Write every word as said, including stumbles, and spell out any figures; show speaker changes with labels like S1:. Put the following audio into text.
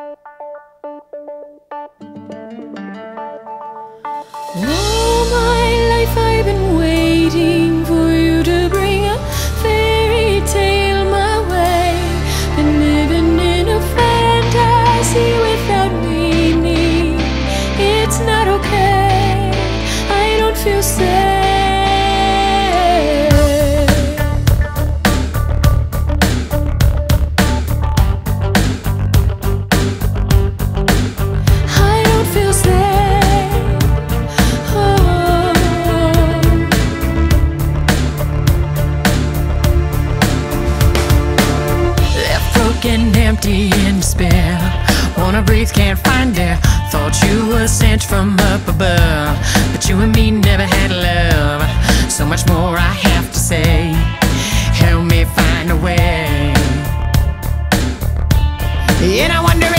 S1: All my life I've been waiting for you to bring a fairy tale my way. Been living in a fantasy without meaning. It's not okay, I don't feel safe. I don't feel safe. Oh. Left broken, empty, in despair. Wanna breathe, can't find air. Thought you were sent from up above, but you and me never had love. So much more I have to say. Help me find a way. And I wonder